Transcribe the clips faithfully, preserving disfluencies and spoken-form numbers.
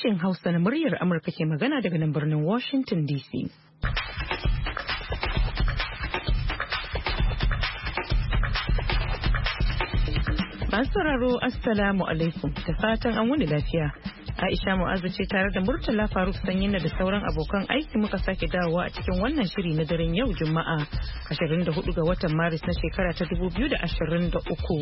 Sashen Hausa na muryar Amurka ke magana daga nan birnin Washington D C. Masu sauraro Assalamu alaikum da fatan an wuni lafiya. Aisha Mu'azu ce tare da Murtala Faruk Sanyina da sauran abokan aiki muka sake dawowa a cikin wannan shiri na daren yau Juma'a ashirin da hudu ga watan Maris na shekara ta dubu biyu da ashirin da uku.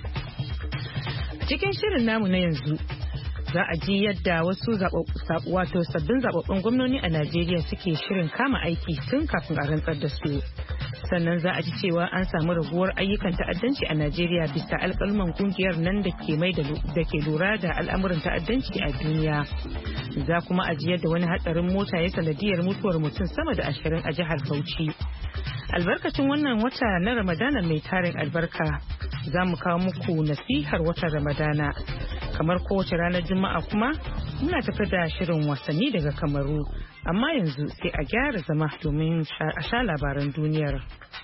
Cikin shirin namu na yanzu za a ji yadda wasu wato sabbin zababbun gwamnoni a Najeriya suke shirin kama aiki tun kafin a rantsar da su. Sannan za a ji cewa an samu raguwar ayyukan ta'addanci a Najeriya bisa alƙalman kungiyar nan da ke mai da ke lura da al'amuran ta'addanci a duniya. Za kuma a ji yadda wani hatsarin mota ya sanadiyar mutuwar mutum sama da ashirin a jihar Bauchi. Albarkacin wannan wata na Ramadana mai tarin albarka za mu kawo muku nasihar watan Ramadana. Kamar kowace ranar Juma'a kuma muna tafi da shirin wasanni daga Kamaru. Amma yanzu sai a gyara zama domin a sha labaran duniyar.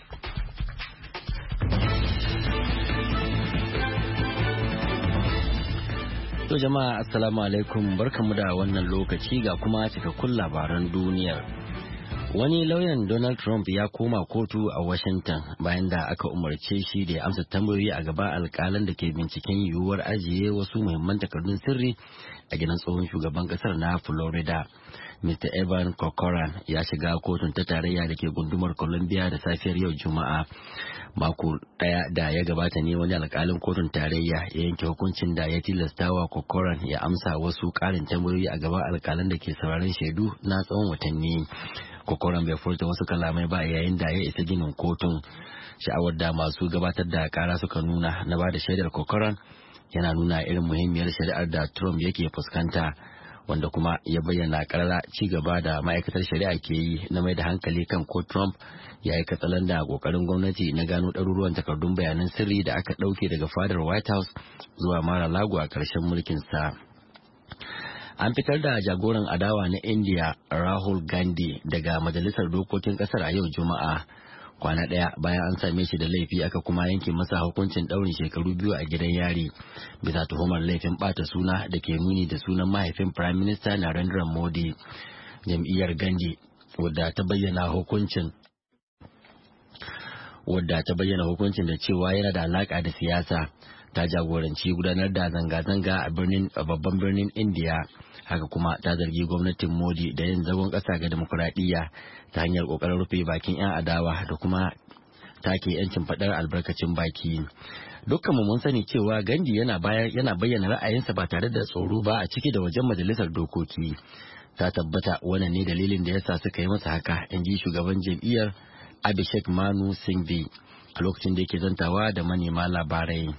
To jama'a assalamu alaikum, barkamu da wannan lokaci ga kuma cikakkun labaran duniyar. Wani lauyan Donald Trump ya koma kotu a Washington bayan da aka umarce shi da ya amsa tambayoyi a gaba alkalan da ke binciken yiwuwar ajiye wasu muhimman takardun sirri a gidan tsohon shugaban kasar na Florida. Mister Evan Corcoran ya shiga kotun ta tarayya da ke gundumar Columbia da safiyar yau Juma'a. Mako daya da ya gabata ne wani alkalin kotun tarayya ya yanke hukuncin da ya tilastawa Corcoran ya amsa wasu karin tambayoyi a gaban alkalan da ke sauraron shaidu na tsawon watanni. Corcoran bai furta wasu kalamai ba yayin da ya isa ginin kotun. Sha'awar da masu gabatar da kara suka nuna na ba da shaidar Corcoran yana nuna irin muhimmiyar shari'ar da Trump yake fuskanta, wanda kuma ya bayyana karara ci gaba da ma'aikatar shari'a ke yi na mai da hankali kan ko Trump ya yi katsalan da kokarin gwamnati na gano ɗaruruwan takardun bayanan sirri da aka ɗauke daga fadar White House zuwa Mar-a-Lago a ƙarshen mulkinsa. An fitar da jagoran adawa na India Rahul Gandhi daga majalisar dokokin kasar a yau Juma'a, kwana ɗaya bayan an same shi da laifi aka kuma yanke masa hukuncin ɗaurin shekaru biyu a gidan yari bisa tuhumar laifin ɓata suna da ke nuni da sunan mahaifin Prime Minister Narendra Modi. Jam'iyyar Gandhi wadda ta bayyana hukuncin wadda ta bayyana hukuncin da cewa yana da alaka da siyasa ta jagoranci gudanar da zanga-zanga a birnin babban birnin India. Haka kuma ta zargi gwamnatin Modi da yin zagon ƙasa ga demokuraɗiyya ta hanyar ƙoƙarin rufe bakin 'yan adawa da kuma take 'yancin faɗar albarkacin baki. Dukkanmu mun sani cewa Gandhi yana yana bayyana ra'ayinsa ba tare da tsoro ba a ciki da wajen majalisar dokoki. Ta tabbata wannan ne dalilin da yasa suka yi masa haka, in ji shugaban jam'iyyar Abhishek Manu Singhvi a lokacin da yake zantawa da manema labarai.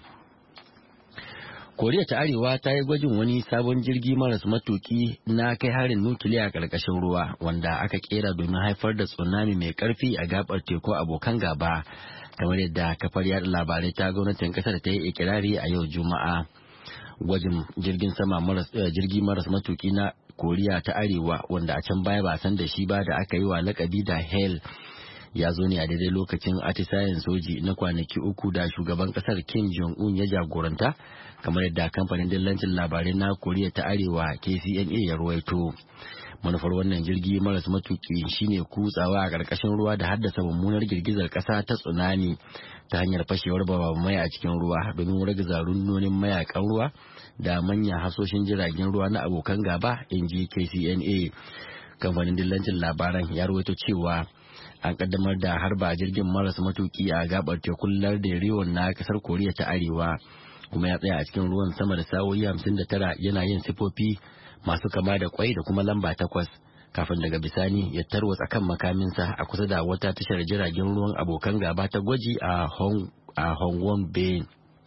Koriya ta Arewa ta yi gwajin wani sabon jirgi maras matuki na kai harin nukiliya a ƙarƙashin ruwa wanda aka kera domin haifar da tsunami mai ƙarfi a gabar teku abokan gaba, kamar yadda kafar yada labarai ta gwamnatin ƙasar ta yi ikirari a yau Juma'a. Gwajin jirgin sama maras jirgi maras matuki na Koriya ta Arewa wanda a can baya ba san da shi ba da aka yi wa lakabi da Hale ya zo ne a daidai lokacin atisayen soji na kwanaki uku da shugaban kasar Kim Jong-un ya jagoranta, kamar yadda kamfanin dillancin labarai na Koriya ta Arewa K C N A ya ruwaito. Manufar wannan jirgi maras matuki shine kutsawa a ƙarƙashin ruwa da haddasa mummunar girgizar ƙasa ta tsunami ta hanyar fashewar babamai a cikin ruwa domin ragaza runnonin mayakan ruwa da manyan hasoshin jiragen ruwa na abokan gaba, in ji K C N A. Kamfanin dillancin labaran ya ruwaito cewa an kaddamar da harba jirgin maras matuki a gabar tekun lardin Riwon na kasar Koriya ta Arewa, kuma ya tsaya a cikin ruwan sama da sa'o'i hamsin da tara yana yin sifofi masu kama da kwai da kuma lamba takwas kafin daga bisani ya tarwatsa kan makaminsa a kusa da wata tashar jiragen ruwan abokan gaba ta gwaji a Hong a Hongwon Bay.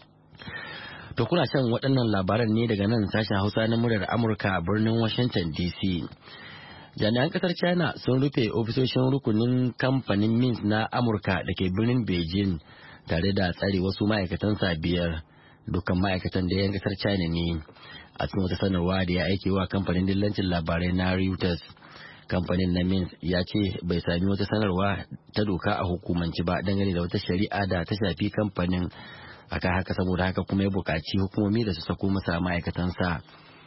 To kuna shan waɗannan labaran ne daga nan sashen Hausa na muryar Amurka a birnin Washington D C. Jami'an kasar China sun rufe ofisoshin rukunin kamfanin Mint na Amurka da ke birnin Beijing tare da tsare wasu ma'aikatansa biyar. Dukkan ma'aikatan da 'yan kasar China ne. A cikin wata sanarwa da ya aike wa kamfanin dillancin labarai na Reuters, kamfanin na Mint ya ce bai sami wata sanarwa ta doka a hukumanci ba dangane da wata shari'a da ta shafi kamfanin. Aka haka saboda haka kuma ya buƙaci hukumomi da su sako masa ma'aikatansa.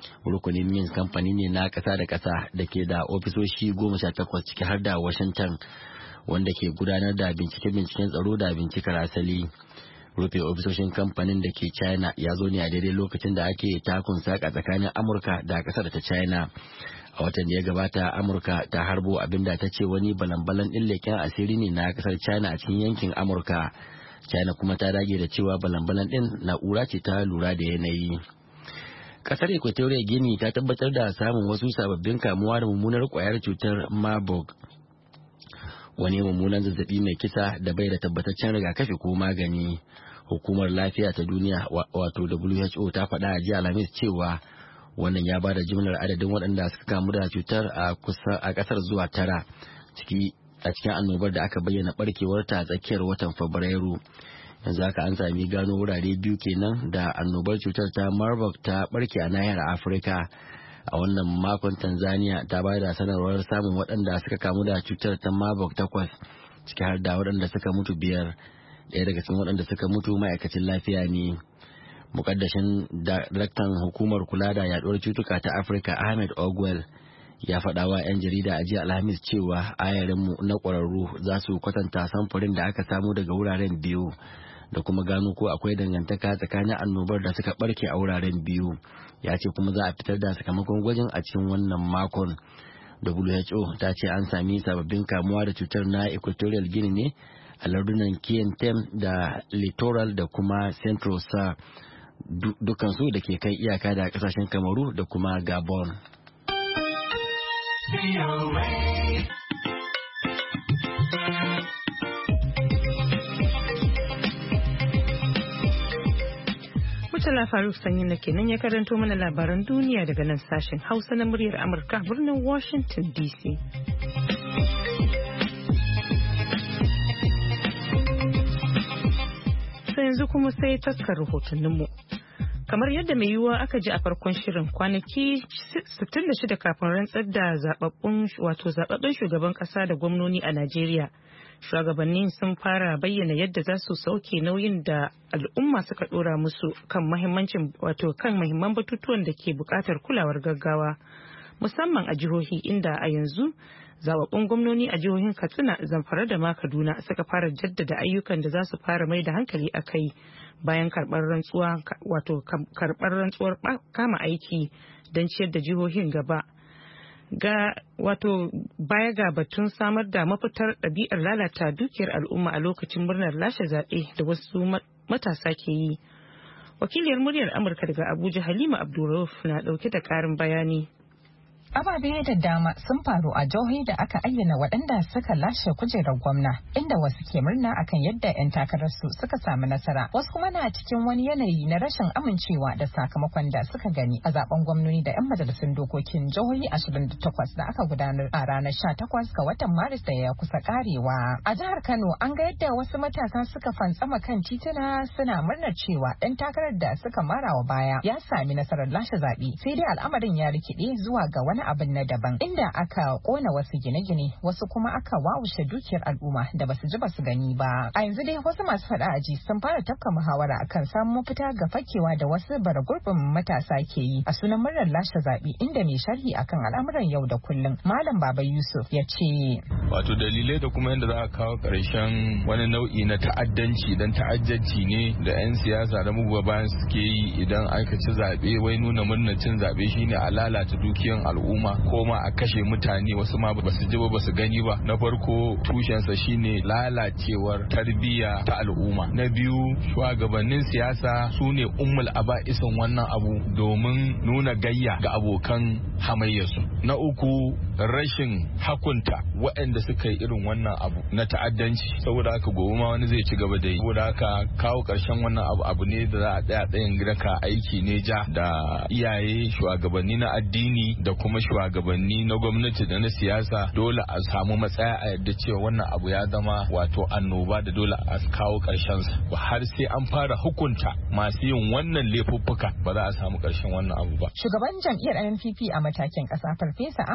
Rukunin Mint kamfani ne na ƙasa da ƙasa da ke da ofisoshi goma sha takwas ciki har da Washington, wanda ke gudanar da bincike-binciken tsaro da bincikar asali. Rufe ofisoshin kamfanin da ke China ya zo ne a daidai lokacin da ake takun saka tsakanin Amurka da ƙasar ta China. A watan da ya gabata, Amurka ta harbo abinda ta ce wani balan-balan ɗin leƙen asiri ne na ƙasar China a cikin yankin Amurka. China kuma ta dage da cewa balan-balan ɗin na'ura ce ta lura da yanayi. Kasar Equatorial Guinea ta tabbatar da samun wasu sababbin kamuwa da mummunar kwayar cutar Marburg, wani mummunan zazzabi mai kisa da bai da tabbataccen rigakafi ko magani. Hukumar Lafiya ta Duniya wato W H O ta faɗa a jiya Alhamis cewa wannan ya bada jimlar adadin waɗanda suka kamu da cutar a kusa a ƙasar zuwa tara, ciki a cikin annobar da aka bayyana barkewarta a tsakiyar watan Fabrairu. Yanzu haka an sami gano wurare biyu kenan da annobar cutar ta Marburg ta barke a nahiyar Afirka. A wannan makon Tanzania ta bayar da sanarwar samun waɗanda suka kamu da cutar ta Marburg takwas, ciki har da waɗanda suka mutu biyar. Ɗaya daga cikin waɗanda suka mutu ma'aikacin lafiya ne. Mukaddashin daraktan hukumar kula da yaduwar cutuka ta Afirka Ahmed Ogwell ya faɗa wa 'yan jarida a jiya Alhamis cewa ayarinmu na ƙwararru za su kwatanta samfurin da aka samu daga wuraren biyu da kuma gano ko akwai dangantaka tsakanin annobar da suka barke a wuraren biyu. Ya ce kuma za a fitar da sakamakon gwajin a cikin wannan makon. W H O ta ce an sami sababbin kamuwa da cutar na Equatorial Guinea ne a lardunan Kintem da Littoral da kuma Central Sa, dukansu da ke kan iyaka da kasashen Kamaru da kuma Gabon. Murtala Faruk Sanyin da kenan ya karanto mana labaran duniya daga nan sashen Hausa na muryar Amurka birnin Washington D C. Sai yanzu kuma sai taskar rahotanninmu. Kamar yadda mai yiwuwa aka ji a farkon shirin, kwanaki sittin da shida kafin rantsar da zababbun wato zababben shugaban kasa da gwamnoni a Najeriya. Shugabannin sun fara bayyana yadda za su sauke nauyin da al'umma suka dora musu kan mahimmancin wato kan mahimman batutuwan da ke bukatar kulawar gaggawa, musamman a jihohi inda a yanzu zababbun gwamnoni a jihohin Katsina, Zamfara da ma Kaduna suka fara jaddada ayyukan da za su fara mai da hankali a kai bayan karɓar rantsuwa wato karɓar rantsuwar kama aiki don ciyar da jihohin gaba. Ga wato baya ga batun samar da mafitar ɗabi'ar lalata dukiyar al'umma a lokacin murnar lashe zaɓe da wasu matasa ke yi. Wakiliyar muryar Amurka daga Abuja Halima Abdulrauf na ɗauke da ƙarin bayani. Ababe da dama sun faru a jihohi da aka ayyana waɗanda suka lashe kujerar gwamna, inda wasu ke murna akan yadda 'yan takararsu suka samu nasara, wasu kuma na cikin wani yanayi na rashin amincewa da sakamakon da suka gani a zaben gwamnoni da 'yan majalisun dokokin jihohi ashirin da takwas da aka gudanar a ranar sha takwas ga watan Maris da ya kusa karewa. A jihar Kano an ga yadda wasu matasa suka fantsama kan tituna suna murnar cewa ɗan takarar da suka marawa baya ya sami nasarar lashe zaɓe, sai dai al'amarin ya rikide zuwa ga wani abin na daban, inda aka kona wasu gine-gine, wasu kuma aka wawushe dukiyar al'umma da basu ji basu gani ba. A yanzu dai wasu masu faɗa aji sun fara tafka muhawara akan samun mafita ga fakewa da wasu bara gurbin matasa ke yi a sunan murnar lashe zaɓe, inda mai sharhi akan al'amuran yau da kullum Malam Baba Yusuf ya ce. Wato dalilai da kuma yadda za a kawo ƙarshen wani nau'i na ta'addanci, dan ta'addanci ne da 'yan siyasa da muguwa bayan suke yi idan aka ci zaɓe, wai nuna murnar cin zaɓe shine a lalata dukiyar al'umma ko ma a kashe mutane, wasu ma ba su ji ba su gani ba. Na farko tushensa shine lalacewar tarbiyya ta al'umma. Na biyu shugabannin siyasa su ne ummul aba'isin wannan abu domin nuna gayya ga abokan hamayyarsu. Na uku rashin hakunta waɗanda suka yi irin wannan abu na ta'addanci, saboda haka gobe ma wani zai ci gaba da yi. Saboda haka kawo ƙarshen wannan abu abu ne da za a tsaya tsayin gidaka, aiki ne ja da iyaye, shugabanni na addini da kuma shugabanni na gwamnati da na siyasa. Dole a samu matsaya a yadda cewa wannan abu ya zama wato annoba da dole a kawo ƙarshen sa. Har sai an fara hukunta masu yin wannan laifuffuka ba za a samu ƙarshen wannan abu ba. Shugaban jam'iyyar N N P P a matakin ƙasa Farfesa Ahmad Rufai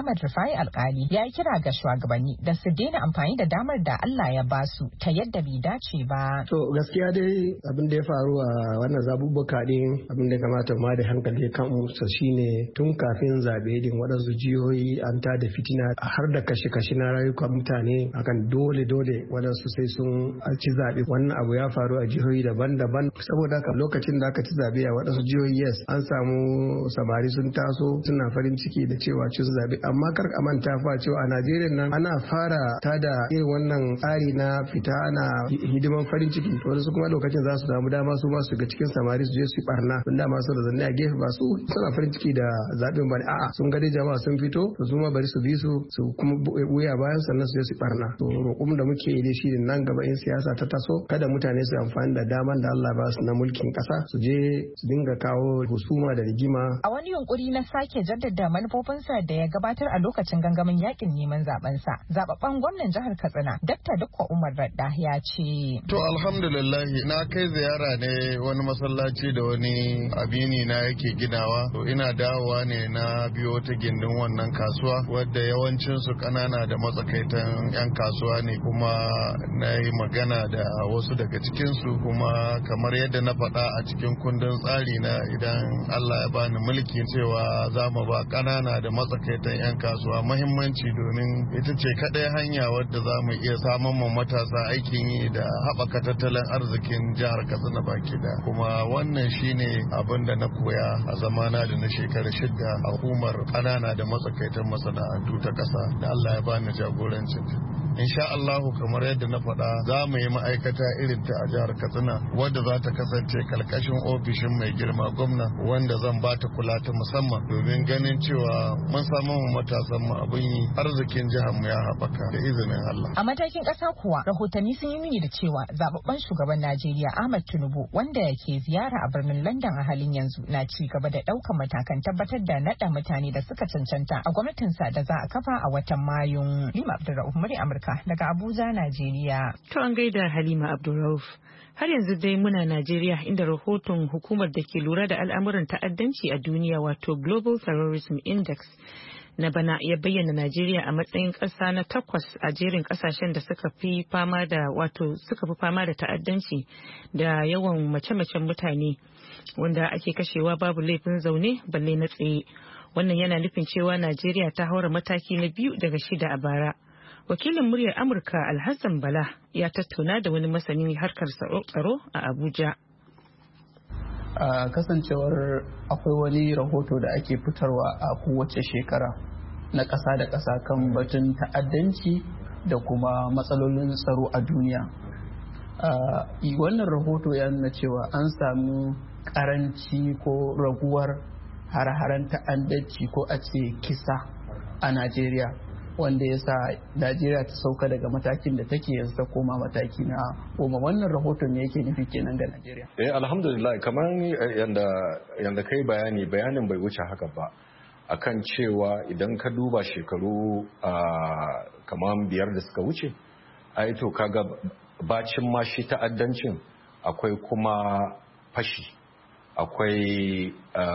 Rufai Alkali ya yi kira ga shugabanni da su daina amfani da damar da Allah ya ba su ta yadda bai dace ba. To gaskiya dai abin da ya faru a wannan zaɓuɓɓuka din abin da kamata ma da hankali kan sa shine tun kafin zaɓe din waɗansu jihohi an ta da fitina har da kashe-kashe na rayukan mutane akan dole dole waɗansu sai sun ci zaɓe. Wannan abu ya faru a jihohi daban-daban saboda haka lokacin da aka ci zaɓe a waɗansu jihohi yes an samu samari sun taso suna farin ciki da cewa cin zaɓe amma kar a manta fa cewa a Najeriya nan ana fara tada irin wannan tsari na fita ana hidiman farin ciki wani su kuma lokacin za su samu dama su ma su ga cikin samari su je su barna don dama su da zanne a gefe ba su suna farin ciki da zaɓen ba a'a sun ga dai jama'a sun fito to su ma bari su bi su su kuma wuya bayan sannan su je su barna to roƙon da muke yi shi nan gaba in siyasa ta taso kada mutane su amfani da daman da Allah ba su na mulkin ƙasa su je su dinga kawo husuma da rigima. A wani yunkuri na sake jaddada manufofinsa da ya gabatar a lokacin gangamin yakin neman zabensa, zababben gwamnan jihar Katsina, Dakta Dukko Umar Radda ya ce. To alhamdulillah na kai ziyara ne wani masallaci da wani abini na yake ginawa. To ina dawowa ne na biyo ta gindin wannan kasuwa wadda yawancin su kanana da matsakaitan yan kasuwa ne kuma na yi magana da wasu daga cikin su kuma kamar yadda na faɗa a cikin kundin tsari na idan Allah ya bani mulki cewa za mu ba kanana da matsakaitan 'yan kasuwa mahimmanci domin ita ce kaɗai hanya wadda za mu iya samun mu matasa aikin yi da haɓaka tattalin arzikin jihar Katsina baki da kuma wannan shine abin da na koya a zamana da na shekara shida a hukumar kanana da matsakaitan masana'antu ta ƙasa da Allah ya bani jagorancin. insha Allahu kamar yadda na faɗa za mu yi ma'aikata irin ta a jihar Katsina wadda za ta kasance kalkashin ofishin mai girma gwamna wanda zan ba ta kula ta musamman domin ganin cewa mun samu mu matasan mu abin yi arzikin jihar mu ya haɓaka da izinin Allah. A matakin ƙasa kuwa rahotanni sun yi nuni da cewa zababben shugaban Najeriya Ahmad Tinubu wanda yake ziyara a birnin London a halin yanzu na ci gaba da ɗaukar matakan tabbatar da naɗa mutane da suka cancanta a gwamnatinsa da za a kafa a watan Mayu. Lima Abdulrahman Murya Amurka daga Abuja, Najeriya. To an gaida Halima Abdulrauf. Har yanzu dai muna Najeriya inda rahoton hukumar da ke lura da al'amuran ta'addanci a duniya wato Global Terrorism Index na bana ya bayyana Najeriya a matsayin ƙasa na takwas a jerin ƙasashen da suka fi fama da wato suka fi fama da ta'addanci da yawan mace-macen mutane wanda ake kashewa babu laifin zaune balle na tsaye. Wannan yana nufin cewa Najeriya ta haura mataki na biyu daga shida a bara. Wakilin muryar Amurka Alhassan Bala ya tattauna da wani masanin harkar tsaro a Abuja. A kasancewar akwai wani rahoto da ake fitarwa a kowace shekara na ƙasa da ƙasa kan batun ta'addanci da kuma matsalolin tsaro a duniya. Wannan rahoto ya nuna cewa an samu ƙaranci ko raguwar hare-haren ta'addanci ko a ce kisa a Najeriya, wanda ya sa Najeriya ta sauka daga matakin da take yanzu ta koma mataki na goma. Wannan rahoton ne yake nufi kenan ga Najeriya? Eh alhamdulillah, kamar yanda yanda kai bayani bayanin bai wuce haka ba, akan cewa idan ka duba shekaru kamar biyar da suka wuce, ai to kaga bacin ma shi ta'addancin akwai kuma fashi, akwai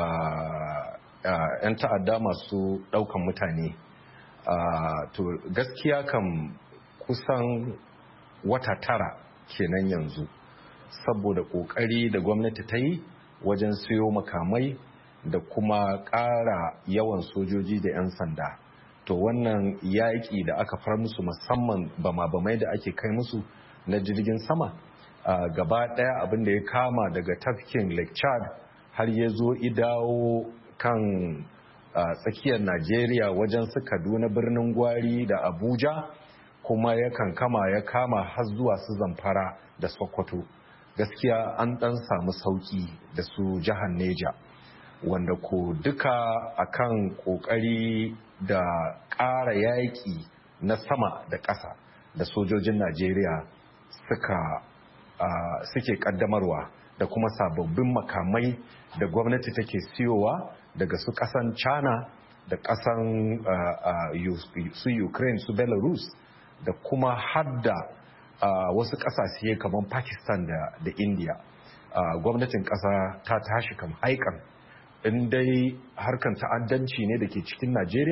yan ta'adda masu daukan mutane. Uh, to gaskiya kam kusan wata tara kenan yanzu saboda kokari da gwamnati ta yi wajen siyo makamai da kuma ƙara yawan sojoji da 'yan sanda. To wannan yaƙi da aka far musu musamman bama-bamai da ake kai musu na jirgin sama uh, gaba ɗaya abin da ya kama daga tafkin Lake Chad har ya zo idawo kan a uh, tsakiyar Najeriya wajen su Kaduna, birnin Gwari da Abuja, kuma yakan kama ya kama har zuwa su Zamfara da Sokoto. Gaskiya an dan samu sauki da su jihar Neja, wanda ko duka akan kokari da ƙara yaƙi na sama da ƙasa da sojojin Najeriya suka uh, suke ƙaddamarwa da kuma sababbin makamai da gwamnati take siyowa daga su kasan China da kasan uh, uh, su Ukraine, su Belarus, da kuma hadda uh, wasu kasashe kamar Pakistan da, da India. Uh, gwamnatin kasa ta tashi kam haikan in dai harkan ta'addanci ne da ke cikin Najeriya,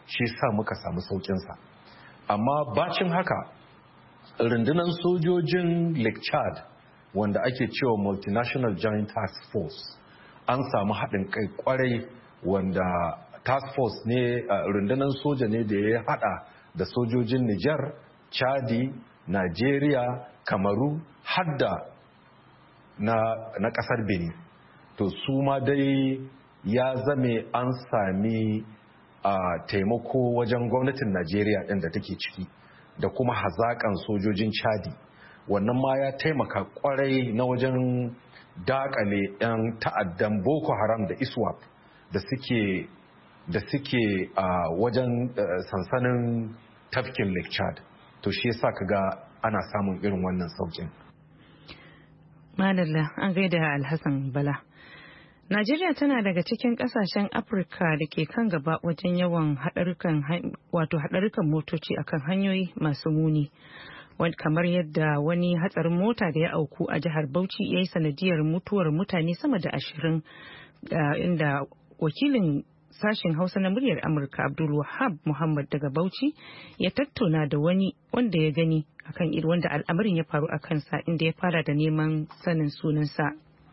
shi sa muka samu saukinsa. Amma bacin haka rundunar sojojin Lake Chad wanda ake cewa Multinational Joint Task Force an samu haɗin kai kwarai, wanda task force ne rundunar soja ne da ya haɗa da sojojin Nijar, Chadi, Najeriya, Kamaru hadda na, na ƙasar Benin. To su ma dai ya zame an sami a taimako wajen gwamnatin Najeriya ɗin da take ciki da kuma hazaƙan sojojin Chadi. Wannan ma ya taimaka kwarai na wajen dakale 'yan ta'addan Boko Haram da ISWAP da suke da suke a wajen sansanin tafkin Lake Chad. To shi yasa kaga ana samun irin wannan saukin. Madalla, an gaida Alhassan Bala. Najeriya tana daga cikin kasashen Afirka da ke kan gaba wajen yawan haɗarukan wato haɗarukan motoci akan hanyoyi masu muni. Kamar yadda wani hatsarin mota da ya auku a jihar Bauchi ya yi sanadiyar mutuwar mutane sama da ashirin, inda wakilin sashen Hausa na muryar Amurka Abdul Wahab Muhammad daga Bauchi ya tattauna da wani wanda ya gani akan irin wanda al'amarin ya faru a kansa, inda ya fara da neman sanin sunansa.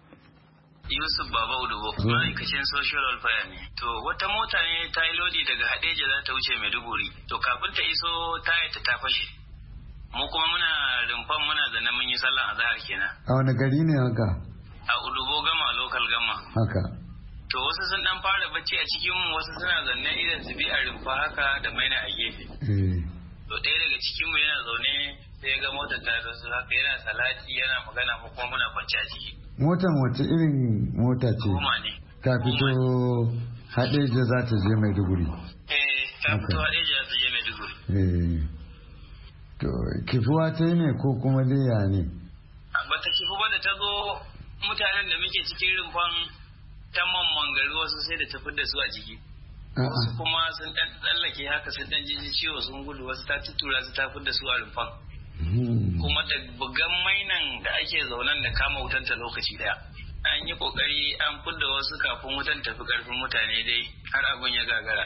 Yusuf Baba Udubo, ma'aikacin social welfare ne. To wata mota ne ta yi lodi daga Hadeja za ta wuce Maiduguri. To kafin ta iso tayarta ta fashe. Mu kuma muna rumfan muna zanen mun yi sallan azhar kenan. A wani gari ne haka? A Udubo Gama, local Gama. Haka. To wasu sun dan fara bacci a cikin mu, wasu suna zanne idan su bi a rumfa haka da maina a gefe. To ɗaya daga cikin mu yana zaune sai ga motar ta zo haka yana salati yana magana mu kuma muna kwance a ciki. Motar wace irin mota ce? Kuma ne. Ta fito Hadeja za ta je Maiduguri. Eh, ta fito Hadeja za ta je Maiduguri. Eh. To kifuwa ta yi ne ko kuma liya ne? Bata kifu ba da ta zo mutanen da muke cikin rumfan ta mamman gari wasu sai da tafi da su a jiki. Wasu kuma sun dan tsallake haka sun dan jiji ciwo sun gudu, wasu ta tuttura su tafi da su a rumfan. Kuma da bugan mainan da ake zaunan da kama wutan ta lokaci daya. An yi kokari an fudda wasu kafin wutan tafi karfin mutane dai har abun ya gagara.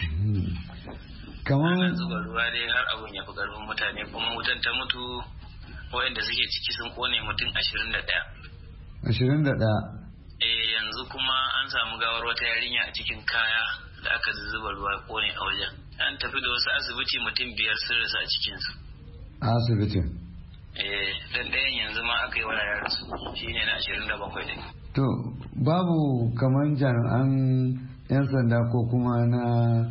Kamar ana zuba ruwa dai har abun ya fi karfin mutane, kuma wutan ta mutu waɗanda suke ciki sun kone mutum ashirin da ɗaya. Ashirin da ɗaya? Eh, yanzu kuma an samu gawar wata yarinya a cikin kaya da aka zuba ruwa kone a wajen. An tafi da wasu asibiti mutum biyar sun rasu a cikinsu. A asibitin? Eh, dan ɗayan yanzu ma aka yi wa yarasu shi ne na ashirin da bakwai ɗin. To, babu kamar jami'an 'yan sanda ko kuma na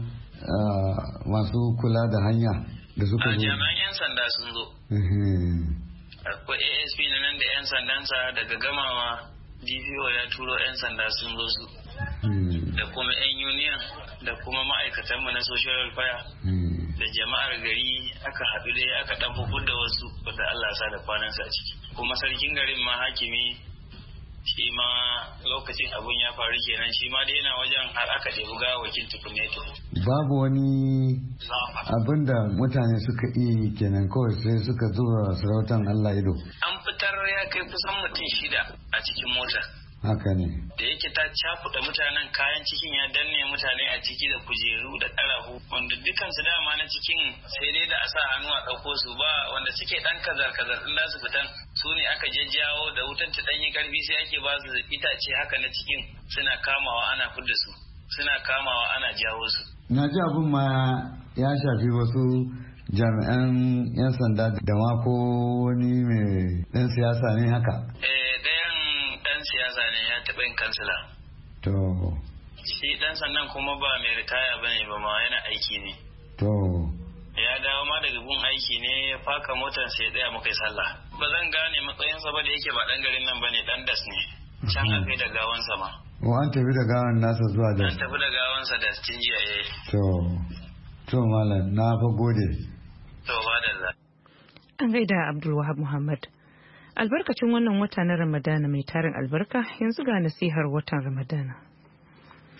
masu kula da hanya da suka zo? A jami'an 'yan sanda sun zo. Akwai A S P na nan da 'yan sandansa daga gamawa, D P O ya turo 'yan sanda sun zo su. Da kuma 'yan union da kuma ma'aikatanmu na social welfare da jama'ar gari aka haɗu dai aka ɗan fukur da wasu wanda Allah sa da kwanansa a ciki. Kuma sarkin garin ma hakimi shi ma lokacin abun ya faru kenan shi ma dai yana wajen har aka ɗebi gawakin tukuneto. Babu wani abin da mutane suka iya kenan kawai sai suka zuba sarautan Allah ido. An fitar ya kai kusan mutum shida a cikin mota. Haka ne. Da yake ta cakuɗa mutanen, kayan cikin ya danne mutane a ciki da kujeru da ƙarafu, wanda dukansu dama na cikin sai dai da a sa hannu a ɗauko su ba, wanda suke ɗan kazar-kazar ɗin su fitan su ne aka jajjawo da wutan ta ɗanyi ƙarfi sai ake ba su itace haka na cikin suna kamawa ana fidda su, suna kamawa ana jawo su. Na ji abin ma ya shafi wasu jami'an 'yan sanda da ma ko wani mai ɗan siyasa ne haka. Eh, ɗayan ɗan siyasa ne ya taɓa yin kansila. To. Shi ɗan sandan kuma ba mai ritaya ba ne ba ma yana aiki ne. To. Ya dawo ma daga gun aiki ne ya faka motar sai ya tsaya muka yi sallah. Ba zan gane matsayinsa ba da yake ba ɗan garin nan ba ne, ɗan das ne. Can a kai da gawansa ma. O an tafi da gawan nasa zuwa da. An tafi da gawansa da tun jiya eh. To. To malam na fa gode. To ba da za. An gaida Abdul Wahab Muhammad. Albarkacin wannan wata na Ramadana mai tarin albarka, yanzu ga nasihar watan Ramadana.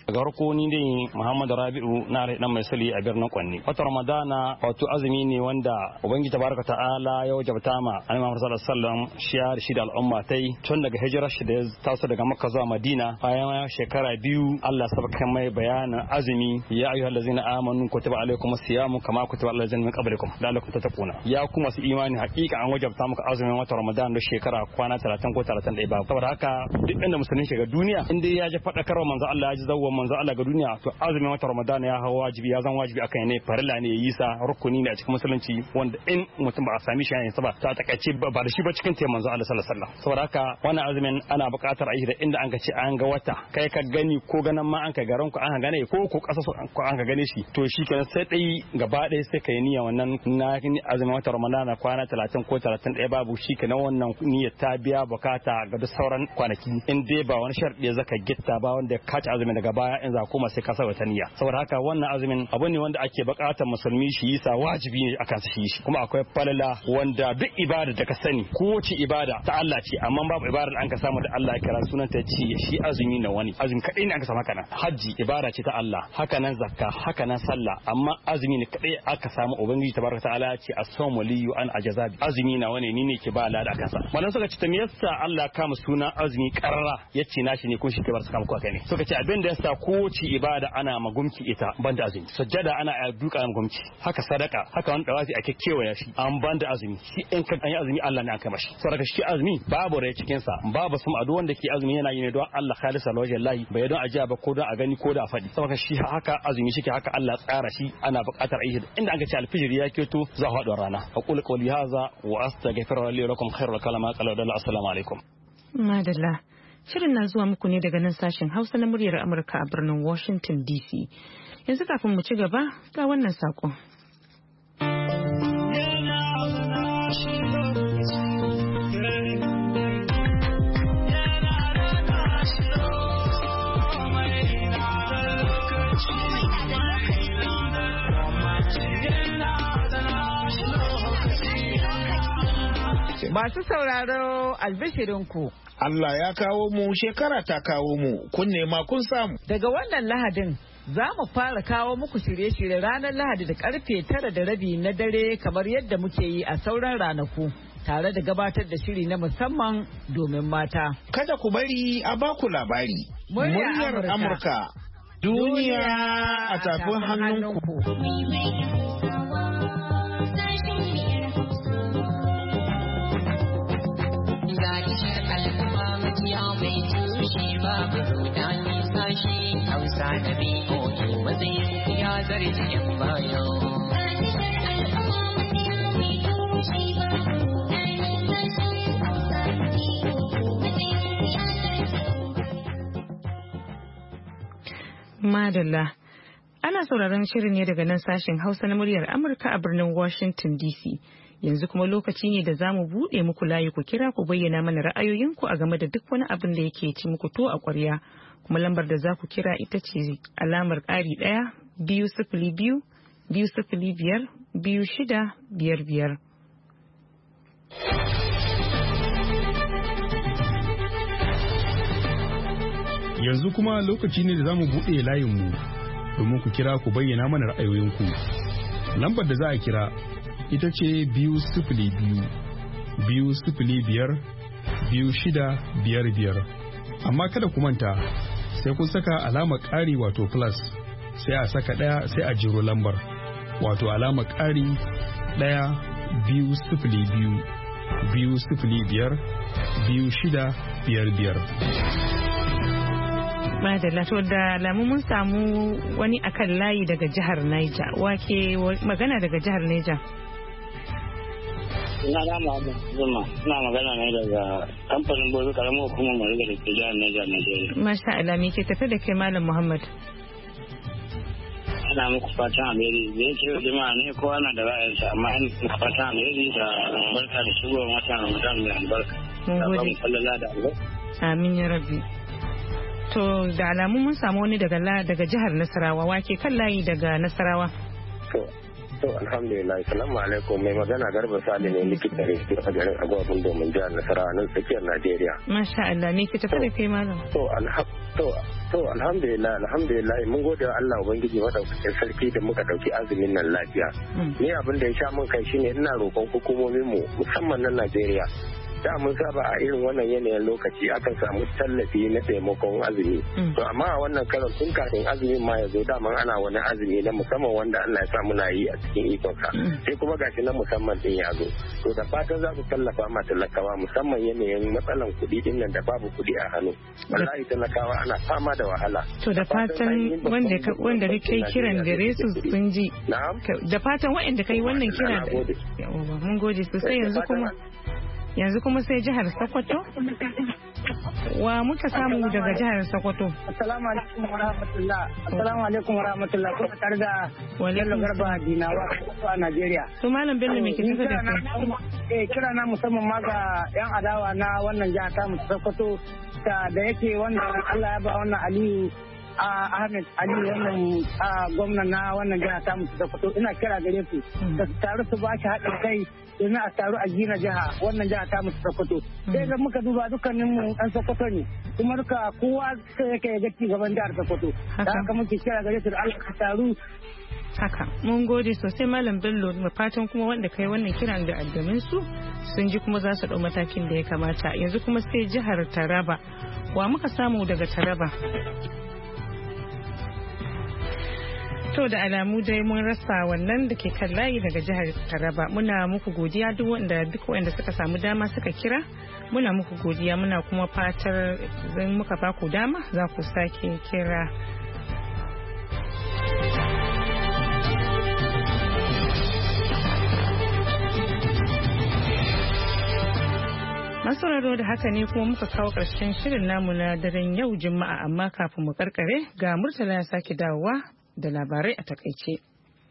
daga farko ni dai Muhammadu Rabi'u na dan mai sali a birnin Kwanni. Wata Ramadana wato azumi ne wanda Ubangiji tabaraka ta'ala ya wajabta ma Annabi Muhammad sallallahu alaihi wasallam shiyar shi da al'umma tai tun daga hijirar shi da ya taso daga Makka zuwa Madina bayan shekara biyu Allah sabaka mai bayanin azumi ya ayyuhallazina amanu kutiba alaikumus siyamu kama kutiba alal ladzina min qablikum la'allakum tattaquna. Ya kuma su imani hakika an wajabta muku azumin wata Ramadan da shekara kwana talatin ko talatin da ba. Saboda haka duk inda musulmi shiga duniya in dai ya ji fadakarwa manzo Allah ya ji zawwa manzo Allah ga duniya to azumin wata Ramadan ya hawa wajibi ya zan wajibi akan ne farilla ne yi sa rukuni ne a cikin musulunci wanda in mutum ba a sami shi yayin sa ba ta takaice ba da shi ba cikin te manzo Allah sallallahu alaihi wasallam. Saboda haka wannan azumin ana buƙatar a yi da inda an ka ce an ga wata kai ka gani ko ganan ma an ka garan ku an gane ko ko ƙasa ko an ka gane shi to shi kenan sai dai gaba ɗaya sai kai niyya wannan na azumin wata Ramadan kwana talatin ko talatin ɗaya babu shi kenan wannan niyyar ta biya bukata ga duk sauran kwanaki in dai ba wani sharɗi zaka gitta ba wanda ya kaci azumin daga baya in za kuma sai ka sa wata niyya. Saboda haka wannan azumin abu ne wanda ake buƙatar musulmi shi yi sa wajibi ne akan su shi kuma akwai falala wanda duk ibada da ka sani kowace ibada ta Allah ce amma babu ibada da an ka samu da Allah ya kira sunan ta ce shi azumi na wani azumi kadai ne aka samu haka nan haji ibada ce ta Allah haka nan zakka haka nan sallah amma azumi ne kadai aka samu ubangiji tabaraka ta'ala ya ce as-sawmu liyu an ajazabi azumi na wani ni ne ke ba lada kansa wannan suka ce ta me yasa Allah kama suna azumi karara yace nashi ne kun shi ke bar su kama kuwa kai ne suka ce abin da yasa kowace ibada ana magumci ita banda azumi sajjada ana a duka magumci haka sadaka haka wani dawafi ake kewaya shi an banda azumi shi in ka an yi azumi Allah ne an kai mashi saboda shi azumi babu rai cikin sa babu sum ado wanda ke azumi yana yi ne don Allah khalisa wajhallahi bai don ajiya ba ko don a gani ko da a fadi saboda shi haka azumi shi ke haka Allah tsara shi ana buƙatar ayi inda an ga ce alfijir ya keto za a haɗu rana aqulu qawli hadha wa astaghfiru li lakum khairul kalama qala assalamu alaikum. Madalla shirin na zuwa muku ne daga nan sashen Hausa na muryar Amurka a birnin Washington D C. Yanzu kafin mu ci gaba ga wannan sakon. Masu sauraro albishirinku. Allah ya kawo mu shekara ta kawo mu kun nema kun samu. Daga wannan Lahadin za mu fara kawo muku shirye-shirye ranar Lahadi da karfe tara da rabi na dare kamar yadda muke yi a sauran ranaku. Tare da gabatar da shiri na musamman domin mata. Kada ku bari a baku labari. Muryar Amurka. Duniya a tafin hannunku. Babu rudani sashi Hausa da B O A matsayin ya zarce yan bayo. Madalla. Ana sauraron shirin ne daga nan sashen Hausa na muryar Amurka a birnin Washington D C. Yanzu kuma lokaci ne da za mu buɗe muku layi ku kira ku bayyana mana ra'ayoyinku a game da duk wani abin da yake ci muku to a ƙwarya. Kuma lambar da za ku kira ita ce alamar ƙari ɗaya biyu sifili biyu biyu sifili biyar biyu shida biyar biyar. Yanzu kuma lokaci ne da za mu buɗe layinmu domin ku kira ku bayyana mana ra'ayoyinku. Lambar da za a kira ita ce biyu sifili biyu biyu sifili biyar biyu shida biyar biyar amma kada ku manta sai kun saka alamar ƙari wato plus sai a saka ɗaya sai a jiro lambar wato alamar ƙari ɗaya biyu sifili biyu biyu sifili biyar biyu shida biyar biyar. Madalla to da alamu mun samu wani akan layi daga jihar Niger wake magana daga jihar Niger. Ina da Muhammad Zuma, ina magana ne daga kamfanin Bozo karamar hukumar Mariga da ke jihar Niger, Nigeria. Masha Allah, me ke tafe da kai Malam Muhammad? Ana muku fatan alheri, da yake jama'a ne kowa na da ra'ayinsa, amma ina muku fatan alheri da barka da shigowar watan Ramadan mai albarka. Mun gode. Da Allah. Amin ya rabbi. To da alamu mun samu wani daga daga jihar Nasarawa, wake kan layi daga Nasarawa. To alhamdulillah, salamu alaikum, mai magana Garba Sale ne likita ne a garin Agwabun domin jihar Nasarawa nan tsakiyar Najeriya. Masha Allah, me ke tafi da kai malam? To To alhamdulillah alhamdulillah mun gode wa Allah ubangiji madaukakin sarki da muka dauki azumin nan lafiya. Ni abin da ya sha mun kai shine ina roƙon hukumomin mu musamman na Najeriya. Da mun saba a irin wannan yanayin lokaci akan samu tallafi na taimakon azumi. To amma a wannan karon tun kafin azumin ma ya zo daman ana wani azumi na musamman wanda Allah ya sa muna yi a cikin ikonsa. Sai kuma gashi na musamman din ya zo. To da fatan za su tallafa ma talakawa musamman yanayin matsalan kuɗi din nan da babu kuɗi a hannu. Wallahi talakawa ana fama da wahala. To da fatan wanda ka wanda kai kiran gare su sun ji. Da fatan waɗanda kai wannan kiran. Mun gode sosai yanzu kuma. Yanzu kuma sai jihar Sokoto. Wa muka samu daga jihar Sokoto? Assalamu alaikum wa rahmatullah. Assalamu alaikum wa rahmatullah. Kuma tare da Bello Garba Dinawa a Najeriya. To Malam Bello me ke tafi da kai? Eh kira na musamman ma ga yan adawa na wannan jiha ta mu Sokoto da yake wannan Allah ya ba wannan Aliyu Ahmed Ali wannan gwamna na wannan jiha ta mu Sokoto ina kira gare ku da su taru su ba shi haɗin kai domin a taru a gina jiha wannan jiha ta mu Sokoto. Sai ga muka duba dukkanin mu ɗan Sokoto ne kuma duka kowa sai yake ga ci gaban jihar Sokoto. Da haka muke kira gare su da Allah ka taru. Haka mun gode sosai Malam Bello mu fatan kuma wanda kai wannan kiran da addamin su sun ji kuma za su ɗau matakin da ya kamata. Yanzu kuma sai jihar Taraba. Wa muka samu daga Taraba? To da alamu dai mun rasa wannan da ke kan layi daga jihar Taraba. Muna muku godiya duk wanda duk wanda suka samu dama suka kira. Muna muku godiya muna kuma fatar zan muka baku dama za ku sake kira. Masauraro da haka ne kuma muka kawo ƙarshen shirin namu na daren yau Juma'a amma kafin mu karkare ga Murtala ya sake dawowa da labarai a takaice.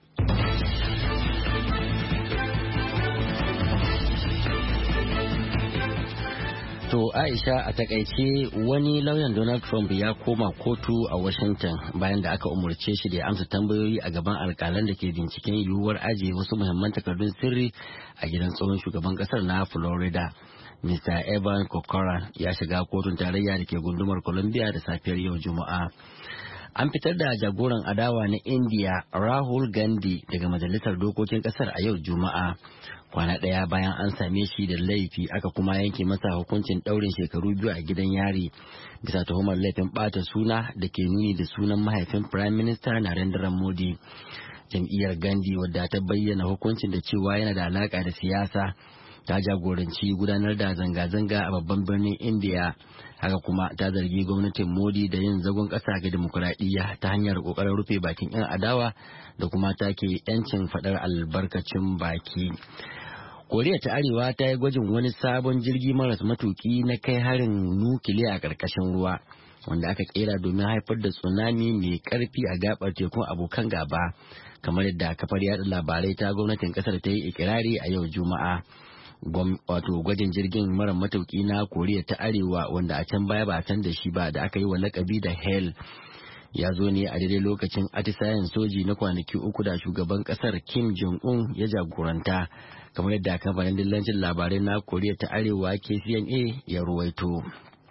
To Aisha a takaice wani lauyan Donald Trump ya koma kotu a Washington bayan da aka umarce shi da ya amsa tambayoyi a gaban alkalan da ke binciken yiwuwar ajiye wasu muhimman takardun sirri a gidan tsohon shugaban kasar na Florida. Mister Evan Corcoran ya shiga kotun tarayya da ke gundumar Columbia da safiyar yau Juma'a. An fitar da jagoran adawa na India Rahul Gandhi daga majalisar dokokin kasar a yau Juma'a. Kwana ɗaya bayan an same shi da laifi aka kuma yanke masa hukuncin ɗaurin shekaru biyu a gidan yari bisa tuhumar laifin ɓata suna da ke nuni da sunan mahaifin Prime Minister Narendra Modi. Jam'iyyar Gandhi wadda ta bayyana hukuncin da cewa yana da alaka da siyasa ta jagoranci gudanar da zanga-zanga a babban birnin India. Haka kuma ta zargi gwamnatin Modi da yin zagon ƙasa ga dimokuraɗiyya ta hanyar ƙoƙarin rufe bakin 'yan adawa da kuma take 'yancin faɗar albarkacin baki. Koriya ta Arewa ta yi gwajin wani sabon jirgi maras matuki na kai harin nukiliya a ƙarƙashin ruwa wanda aka kera domin haifar da tsunami mai ƙarfi a gabar tekun abokan gaba kamar yadda kafar yada labarai ta gwamnatin ƙasar ta yi ikirari a yau Juma'a. Wato gwajin jirgin mara matuki na Koriya ta Arewa wanda a can baya ba a san da shi ba da aka yi wa lakabi da Hell ya zo ne a daidai lokacin atisayen soji na kwanaki uku da shugaban kasar Kim Jong-un ya jagoranta kamar yadda kamfanin dillancin labarai na Koriya ta Arewa K C N A ya ruwaito.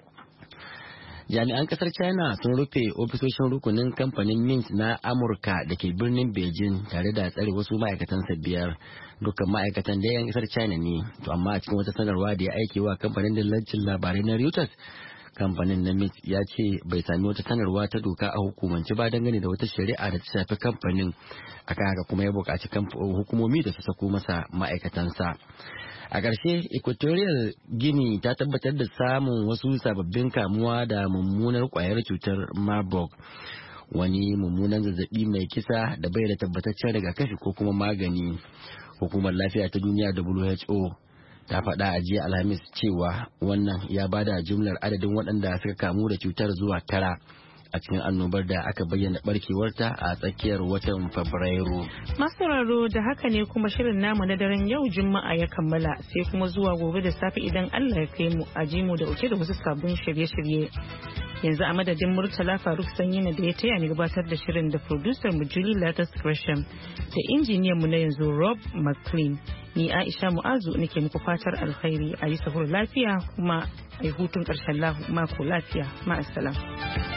Jami'an kasar China sun rufe ofisoshin rukunin kamfanin Mint na Amurka da ke birnin Beijing tare da tsare wasu ma'aikatansa biyar. Dukkan ma'aikatan da 'yan kasar China ne, to amma a cikin wata sanarwa da ya aike wa kamfanin dillancin labarai na Reuters, kamfanin na Mint ya ce bai sami wata sanarwa ta doka a hukumance ba dangane da wata shari'a da ta shafi kamfanin. Akan haka kuma ya buƙaci hukumomi da su sako masa ma'aikatansa. A ƙarshe, Equatorial Guinea ta tabbatar da samun wasu sababbin kamuwa da mummunar ƙwayar cutar Marburg, wani mummunan zazzabi mai kisa da bai da tabbataccen rigakafi ko kuma magani. Hukumar Lafiya ta Duniya W H O ta faɗa a jiya Alhamis cewa wannan ya bada jumlar adadin waɗanda suka kamu da cutar zuwa tara a cikin annobar da aka bayyana barkewarta a tsakiyar watan Fabrairu. Masauraro da haka ne kuma shirin namu na daren yau Juma'a ya kammala sai kuma zuwa gobe da safe idan Allah ya kai mu a ji mu da uke da wasu sabbin shirye-shirye. Yanzu a madadin Murtala Faruk Sanyina da ya taya ni gabatar da shirin da producer mu Julie Latas Gresham da injiniyan mu na yanzu Rob McLean. Ni Aisha Mu'azu nake muku fatar alkhairi a yi sahur lafiya kuma a yi hutun ƙarshen mako lafiya. Ma'assalam.